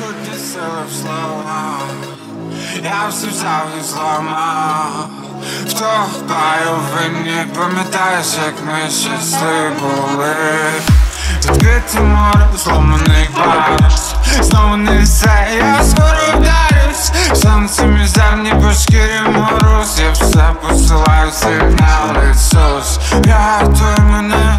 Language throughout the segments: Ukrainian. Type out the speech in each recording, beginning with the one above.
відсутні сили в словах. Я все взяв і зламав. Втопаю в вині, пам'ятаєш, як ми щасливі були. Відкрите море, зломаний бар. Знову не все, я скоро вдарюсь. Сонце мізерні по шкірі мороз. Я все посилаю сигнал, Ісус, рятуй мене.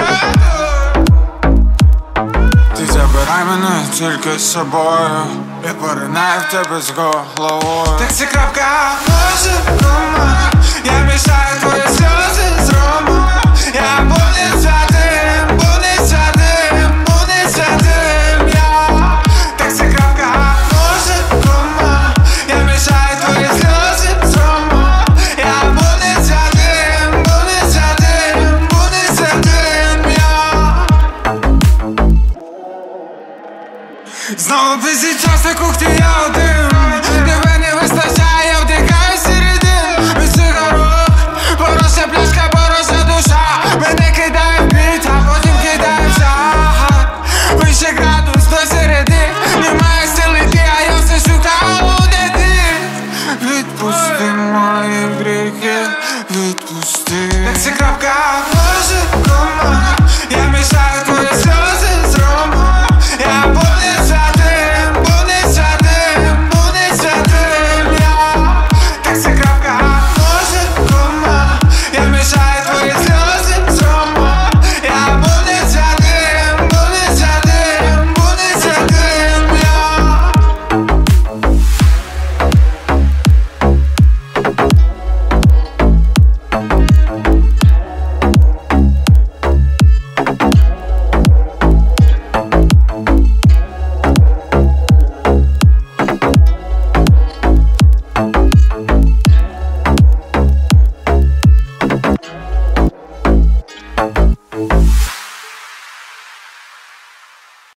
Ти забирай мене тільки з собою. Я поринаю в тебе з головою. Так це крапка, може, дома. Я мішаю твої сльози з ромою. Я буду святим, буду святим, буду святим, я. Так це крапка, може, дома. Я мішаю твої сльози з ромою. Я буду святим, буду святим, буду святим, я. Знову без час на кухні я один. Тебе не вистачає.